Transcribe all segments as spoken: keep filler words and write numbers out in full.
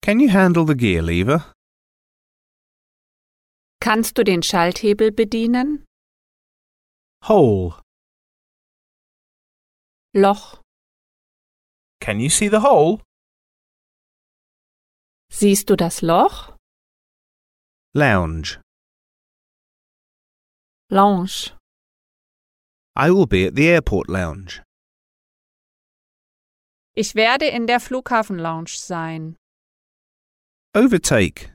Can you handle the gear lever? Kannst du den Schalthebel bedienen? Hole. Loch. Can you see the hole? Siehst du das Loch? Lounge. Lounge. I will be at the airport lounge. Ich werde in der Flughafenlounge sein. Overtake.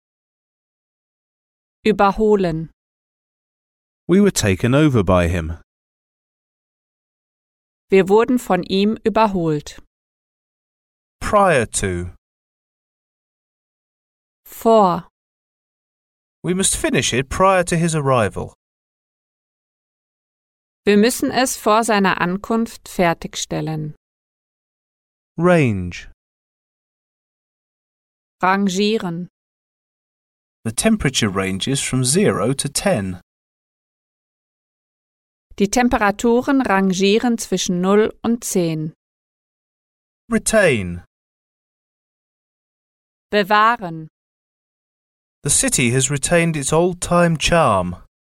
Überholen. We were taken over by him. Wir wurden von ihm überholt. Prior to. Vor. We must finish it prior to his arrival. Wir müssen es vor seiner Ankunft fertigstellen. Range. Rangieren. The temperature ranges from zero to ten. Die Temperaturen rangieren zwischen null und zehn. Retain. Bewahren. The city has retained its old-time charm.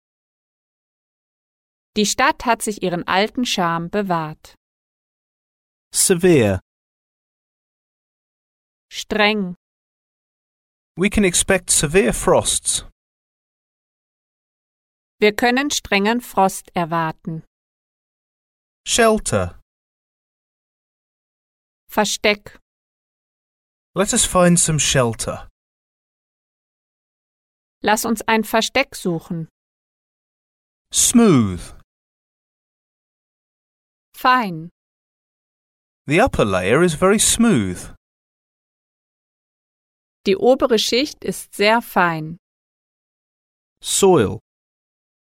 Die Stadt hat sich ihren alten Charme bewahrt. Severe. Streng. We can expect severe frosts. Wir können strengen Frost erwarten. Shelter. Versteck. Let us find some shelter. Lass uns ein Versteck suchen. Smooth. Fein. The upper layer is very smooth. Die obere Schicht ist sehr fein. Soil.